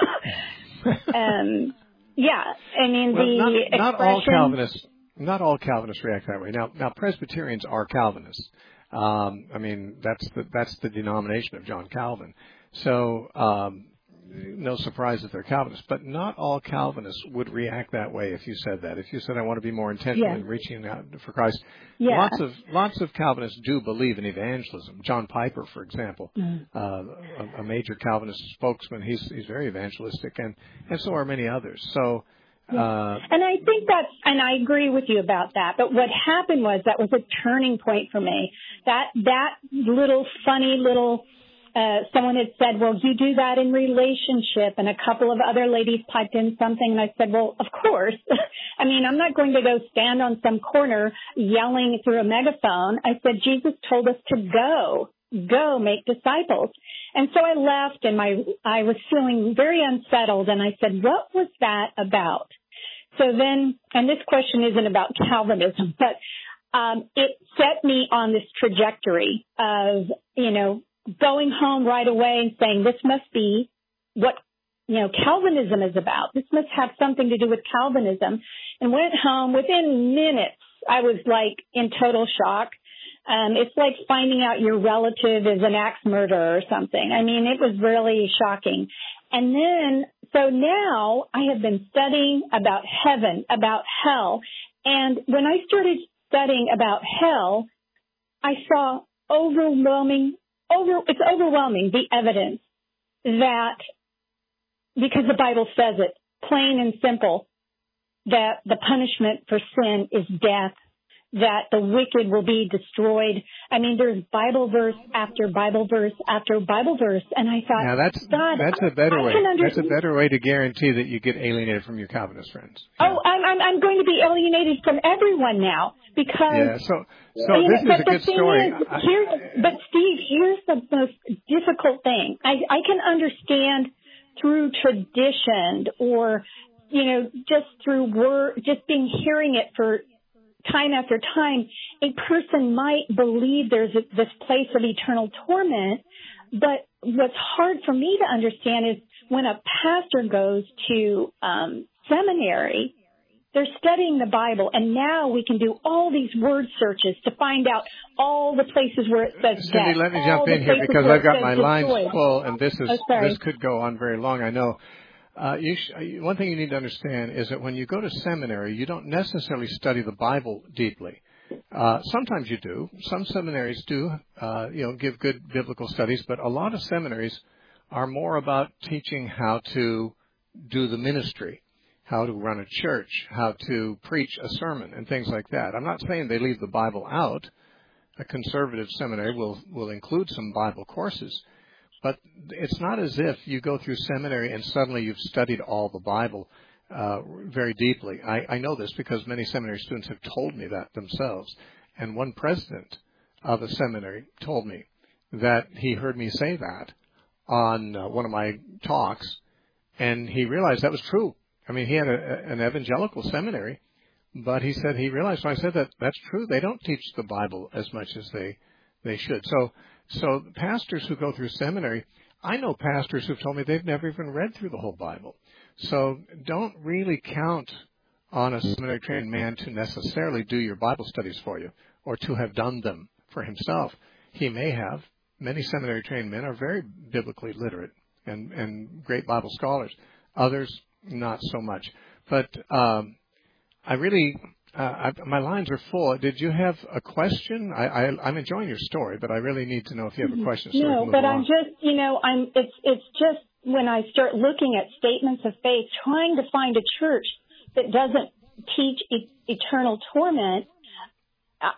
um, yeah, I mean, well, the not, expression... not all Calvinists, not all Calvinists react that way. Now, now Presbyterians are Calvinists. Um, I mean, that's the, that's the denomination of John Calvin. So, um, no surprise that they're Calvinists, but not all Calvinists would react that way if you said that. If you said, I want to be more intentional yeah. in reaching out for Christ. Yeah. Lots of, lots of Calvinists do believe in evangelism. John Piper, for example, Mm. uh, a, a major Calvinist spokesman, he's, he's very evangelistic, and, and so are many others. So, Yeah. uh, and I think that's, and I agree with you about that, but what happened was that was a turning point for me. That, that little funny little, uh, someone had said, well, you do that in relationship, and a couple of other ladies piped in something, and I said, well, of course. I mean, I'm not going to go stand on some corner yelling through a megaphone. I said, Jesus told us to go, go make disciples. And so I left, and my, I was feeling very unsettled, and I said, what was that about? So then, and this question isn't about Calvinism, but um, it set me on this trajectory of, you know, going home right away and saying, this must be what, you know, Calvinism is about. This must have something to do with Calvinism. And went home. Within minutes, I was like in total shock. Um, it's like finding out your relative is an axe murderer or something. I mean, it was really shocking. And then, so now I have been studying about heaven, about hell. And when I started studying about hell, I saw overwhelming, over, it's overwhelming, the evidence that, because the Bible says it, plain and simple, that the punishment for sin is death, that the wicked will be destroyed. I mean, there's Bible verse after Bible verse after Bible verse, and I thought, now that's God, that's a better I way. can under- That's a better way to guarantee that you get alienated from your Calvinist friends. Oh, I'm, I'm I'm going to be alienated from everyone now because. Yeah. So so you this know, is a but good the thing story. Is, I, here's, but Steve, here's the most difficult thing. I I can understand through tradition or, you know, just through word, just being hearing it for time after time, a person might believe there's a, this place of eternal torment, but what's hard for me to understand is when a pastor goes to um, seminary, they're studying the Bible, and now we can do all these word searches to find out all the places where it says Cindy, death. let me all jump in the here places because where I've it got says my lines destroyed. full, and this is Oh, sorry. this could go on very long. I know. Uh, you sh- one thing you need to understand is that when you go to seminary, you don't necessarily study the Bible deeply. Uh, sometimes you do. Some seminaries do, uh, you know, give good biblical studies, but a lot of seminaries are more about teaching how to do the ministry, how to run a church, how to preach a sermon, and things like that. I'm not saying they leave the Bible out. A conservative seminary will, will include some Bible courses, but it's not as if you go through seminary and suddenly you've studied all the Bible uh, very deeply. I, I know this because many seminary students have told me that themselves. And one president of a seminary told me that he heard me say that on uh, one of my talks, and he realized that was true. I mean, he had a, an evangelical seminary, but he said he realized when I said that that's true. They don't teach the Bible as much as they they should. So, so pastors who go through seminary, I know pastors who've told me they've never even read through the whole Bible. So don't really count on a seminary trained man to necessarily do your Bible studies for you or to have done them for himself. He may have. Many seminary trained men are very biblically literate and, and great Bible scholars. Others, not so much. But um, I really, uh, I, my lines are full. Did you have a question? I, I, I'm enjoying your story, but I really need to know if you have a question. So no, but I'm just, you know, I'm. It's it's just when I start looking at statements of faith, trying to find a church that doesn't teach e- eternal torment. I,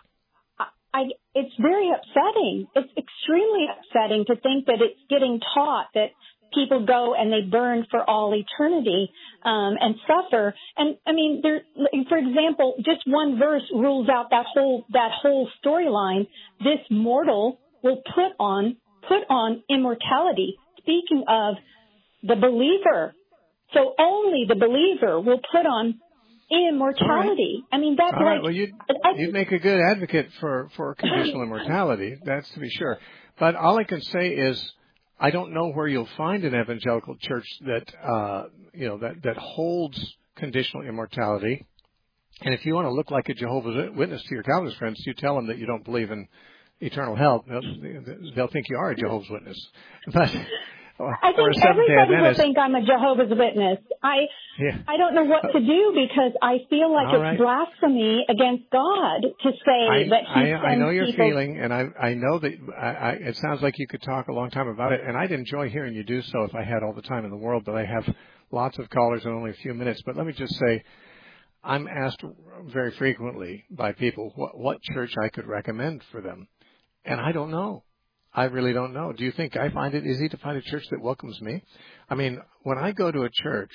I, it's very upsetting. It's extremely upsetting to think that it's getting taught that people go and they burn for all eternity um, and suffer. And I mean, there, for example, just one verse rules out that whole that whole storyline. This mortal will put on put on immortality. Speaking of the believer, so only the believer will put on immortality. Right. I mean, that's all like right. Well, you'd, you'd make a good advocate for for conditional immortality. That's to be sure. But all I can say is, I don't know where you'll find an evangelical church that uh, you know that, that holds conditional immortality. And if you want to look like a Jehovah's Witness to your Calvinist friends, you tell them that you don't believe in eternal hell. They'll, they'll think you are a Jehovah's Witness. But or, I think everybody will think I'm a Jehovah's Witness. I yeah. I don't know what to do because I feel like All it's right. blasphemy against God to say I, that He I, I know your people... feeling, and I I know that I, I, it sounds like you could talk a long time about it, and I'd enjoy hearing you do so if I had all the time in the world. But I have lots of callers and only a few minutes. But let me just say, I'm asked very frequently by people what, what church I could recommend for them, and I don't know. I really don't know. Do you think I find it easy to find a church that welcomes me? I mean, when I go to a church,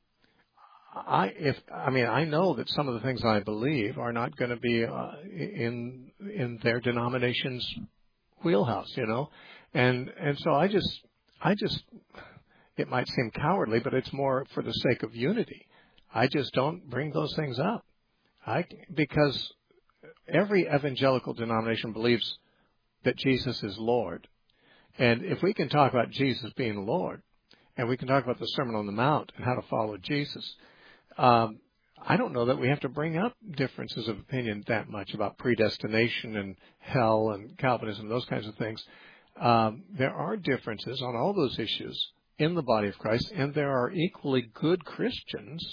I if I mean I know that some of the things I believe are not going to be uh, in in their denomination's wheelhouse, you know, and and so I just I just it might seem cowardly, but it's more for the sake of unity. I just don't bring those things up. I because every evangelical denomination believes that Jesus is Lord. And if we can talk about Jesus being Lord, and we can talk about the Sermon on the Mount and how to follow Jesus, um, I don't know that we have to bring up differences of opinion that much about predestination and hell and Calvinism, those kinds of things. Um, there are differences on all those issues in the body of Christ, and there are equally good Christians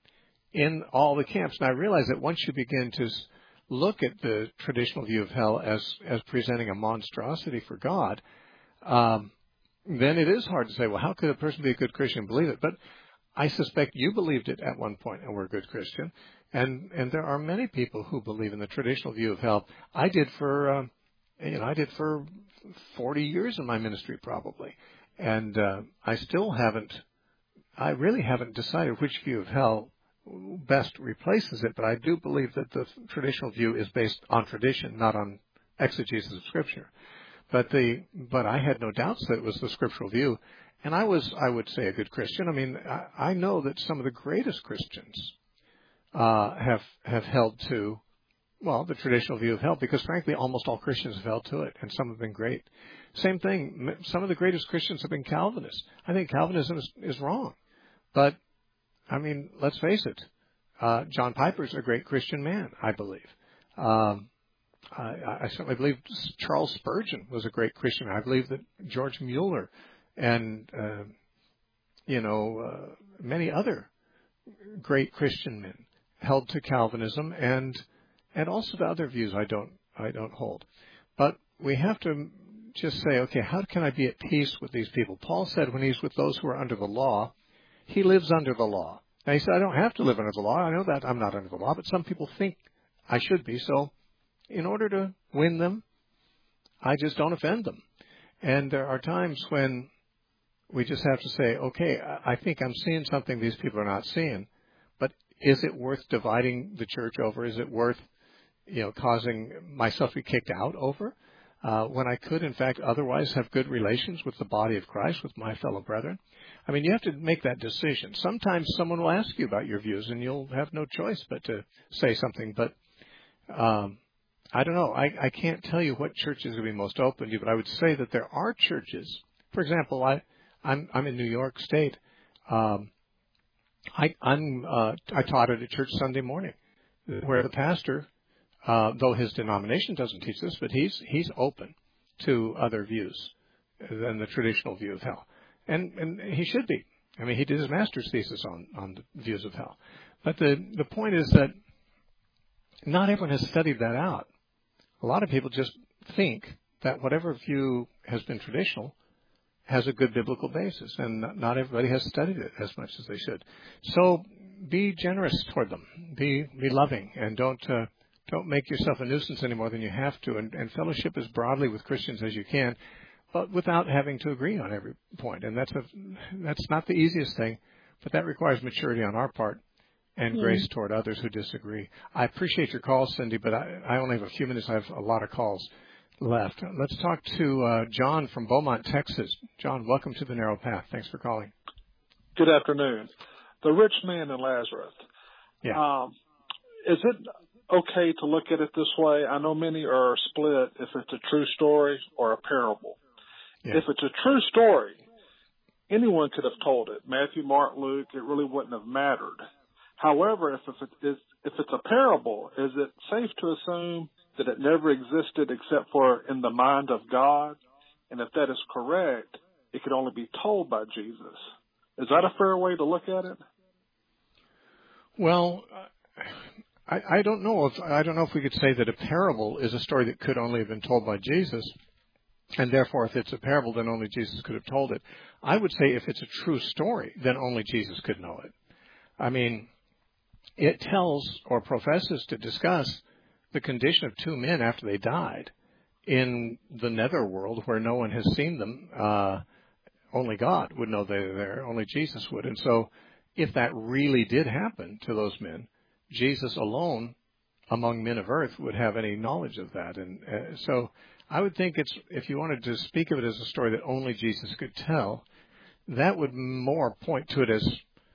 in all the camps. And I realize that once you begin to look at the traditional view of hell as as presenting a monstrosity for God, um, then it is hard to say, well, how could a person be a good Christian and believe it? But I suspect you believed it at one point and were a good Christian, and and there are many people who believe in the traditional view of hell. I did for um, you know I did for forty years in my ministry probably, and uh, I still haven't. I really haven't decided which view of hell best replaces it, but I do believe that the traditional view is based on tradition, not on exegesis of Scripture. But the but I had no doubts that it was the scriptural view, and I was I would say a good Christian. I mean, I, I know that some of the greatest Christians uh, have have held to well the traditional view of hell, because frankly, almost all Christians have held to it, and some have been great. Same thing. Some of the greatest Christians have been Calvinists. I think Calvinism is, is wrong, but I mean, let's face it. Uh, John Piper's a great Christian man, I believe. Um, I, I certainly believe Charles Spurgeon was a great Christian. I believe that George Mueller and, uh, you know, uh, many other great Christian men held to Calvinism and and also to other views I don't I don't hold. But we have to just say, okay, how can I be at peace with these people? Paul said when he's with those who are under the law, he lives under the law. Now, he said, I don't have to live under the law. I know that I'm not under the law, but some people think I should be. So in order to win them, I just don't offend them. And there are times when we just have to say, okay, I think I'm seeing something these people are not seeing, but is it worth dividing the church over? Is it worth, you know, causing myself to be kicked out over? Uh, when I could, in fact, otherwise have good relations with the body of Christ, with my fellow brethren. I mean, you have to make that decision. Sometimes someone will ask you about your views, and you'll have no choice but to say something. But um, I don't know. I, I can't tell you what church is going to be most open to you, but I would say that there are churches. For example, I, I'm, I'm in New York State. Um, I, I'm, uh, I taught at a church Sunday morning where the pastor, Uh, though his denomination doesn't teach this, but he's he's open to other views than the traditional view of hell, and and he should be. I mean, he did his master's thesis on on the views of hell. But the the point is that not everyone has studied that out. A lot of people just think that whatever view has been traditional has a good biblical basis, and not everybody has studied it as much as they should. So be generous toward them, be be loving, and don't. Uh, Don't make yourself a nuisance any more than you have to, and, and fellowship as broadly with Christians as you can. but without having to agree on every point. And that's a, that's not the easiest thing, but that requires maturity on our part and mm. grace toward others who disagree. I appreciate your call, Cindy, but I, I only have a few minutes. I have a lot of calls left. Let's talk to uh, John from Beaumont, Texas. John, welcome to the Narrow Path. Thanks for calling. Good afternoon. The rich man and Lazarus. Yeah. Um, is it okay to look at it this way? I know many are split if it's a true story or a parable. Yeah. If it's a true story, anyone could have told it. Matthew, Mark, Luke, it really wouldn't have mattered. However, if, if, it is, if it's a parable, is it safe to assume that it never existed except for in the mind of God? And if that is correct, it could only be told by Jesus. Is that a fair way to look at it? Well, I, I don't know if I don't know if we could say that a parable is a story that could only have been told by Jesus, and therefore, if it's a parable, then only Jesus could have told it. I would say if it's a true story, then only Jesus could know it. I mean, it tells or professes to discuss the condition of two men after they died in the netherworld where no one has seen them. Uh, only God would know they were there. Only Jesus would. And so if that really did happen to those men, Jesus alone among men of earth would have any knowledge of that. And uh, so I would think it's, if you wanted to speak of it as a story that only Jesus could tell, that would more point to it as,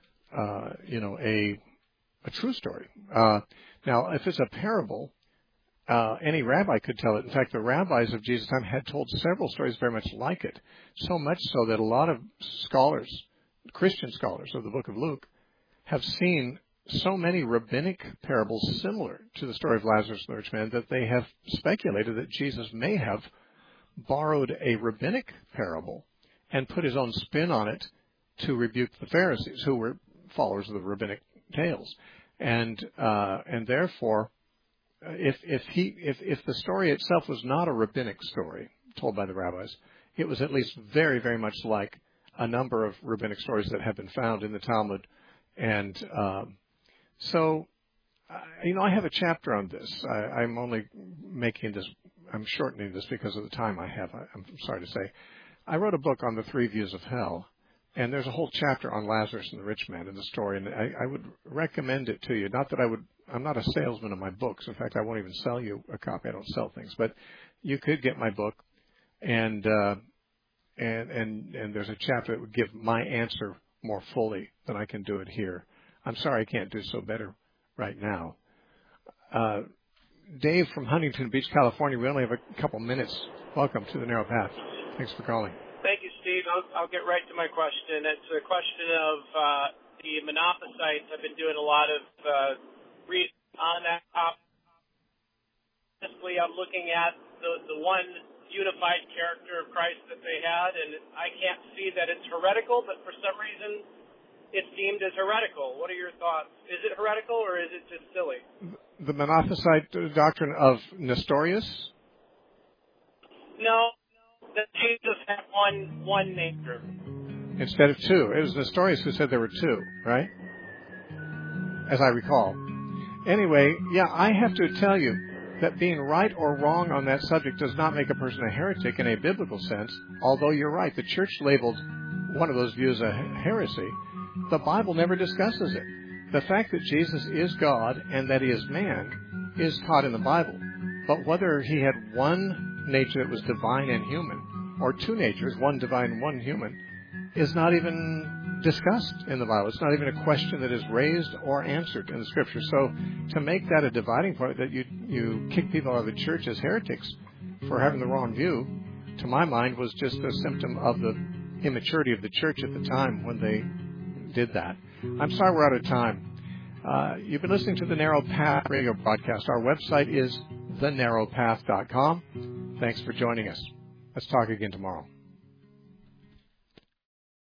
uh, you know, a, a true story. Uh, now, if it's a parable, Uh, any rabbi could tell it. In fact, the rabbis of Jesus' time had told several stories very much like it, so much so that a lot of scholars, Christian scholars of the book of Luke, have seen so many rabbinic parables similar to the story of Lazarus and the rich man that they have speculated that Jesus may have borrowed a rabbinic parable and put his own spin on it to rebuke the Pharisees, who were followers of the rabbinic tales. And uh, and therefore, If if he if, if the story itself was not a rabbinic story told by the rabbis, it was at least very, very much like a number of rabbinic stories that have been found in the Talmud. And um, so, uh, you know, I have a chapter on this. I, I'm only making this, I'm shortening this because of the time I have. I, I'm sorry to say. I wrote a book on the three views of hell. And there's a whole chapter on Lazarus and the rich man in the story, and I, I would recommend it to you. Not that I would, I'm not a salesman of my books. In fact, I won't even sell you a copy. I don't sell things, but you could get my book, and uh, and and and there's a chapter that would give my answer more fully than I can do it here. I'm sorry I can't do so better right now. Uh, Dave from Huntington Beach, California. We only have a couple minutes. Welcome to the Narrow Path. Thanks for calling. Thank you, Steve. I'll, I'll get right to my question. It's a question of uh, the Monophysites. I've been doing a lot of uh, reading on that topic. Honestly, I'm looking at the, the one unified character of Christ that they had, and I can't see that it's heretical, but for some reason it's deemed as heretical. What are your thoughts? Is it heretical or is it just silly? The Monophysite doctrine of Nestorius? No. That Jesus had one one nature. Instead of two. It was Nestorius who said there were two, right? As I recall. Anyway, yeah, I have to tell you that being right or wrong on that subject does not make a person a heretic in a biblical sense, although you're right, the church labeled one of those views a heresy. The Bible never discusses it. The fact that Jesus is God and that he is man is taught in the Bible. But whether he had one nature that was divine and human, or two natures, one divine and one human, is not even discussed in the Bible. It's not even a question that is raised or answered in the Scripture. So to make that a dividing point, that you you kick people out of the church as heretics for having the wrong view, to my mind, was just a symptom of the immaturity of the church at the time when they did that. I'm sorry we're out of time. Uh, you've been listening to the Narrow Path radio broadcast. Our website is the narrow path dot com. Thanks for joining us. Let's talk again tomorrow.